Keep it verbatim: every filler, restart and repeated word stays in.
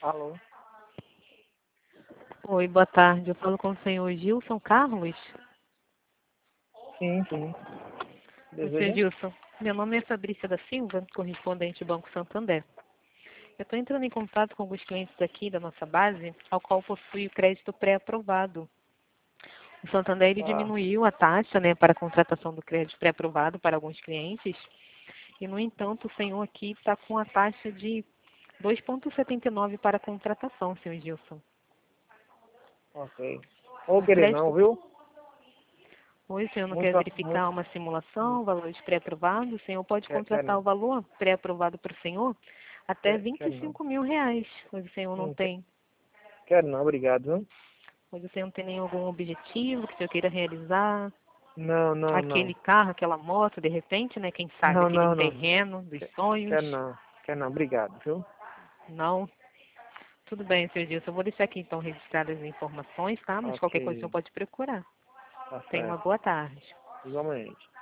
Alô? Oi, boa tarde. Eu falo com o senhor Gilson Carlos. Sim, sim. O senhor Deseja? Gilson, meu nome é Fabrícia da Silva, correspondente do Banco Santander. Eu estou entrando em contato com alguns clientes aqui da nossa base, ao qual possui o crédito pré-aprovado. O Santander ele Ah, diminuiu a taxa, né, para a contratação do crédito pré-aprovado para alguns clientes, e, no entanto, o senhor aqui está com a taxa de dois vírgula setenta e nove para a contratação, senhor Gilson. ok. Ou O querer não, crédito. viu? Oi, o senhor não quer Muito, muito. verificar uma simulação, valores pré-aprovados? O senhor pode Quer, quer contratar não. o valor pré-aprovado para o senhor até Quer, vinte quer e não. cinco mil reais, pois o senhor não Não quer, tem. quer não, obrigado, viu? Pois o senhor não tem nenhum algum objetivo que o senhor queira realizar. Não, não, Aquele não. carro, aquela moto, de repente, né? Quem sabe, Não, aquele não, não. terreno dos Quer, sonhos. quer não. Quer não, obrigado, viu? Não. Tudo bem, senhor Gilson. Eu vou deixar aqui então registradas as informações, tá? Mas qualquer coisa o senhor Ok. pode procurar. Tá Tenha uma certo. boa tarde. Igualmente.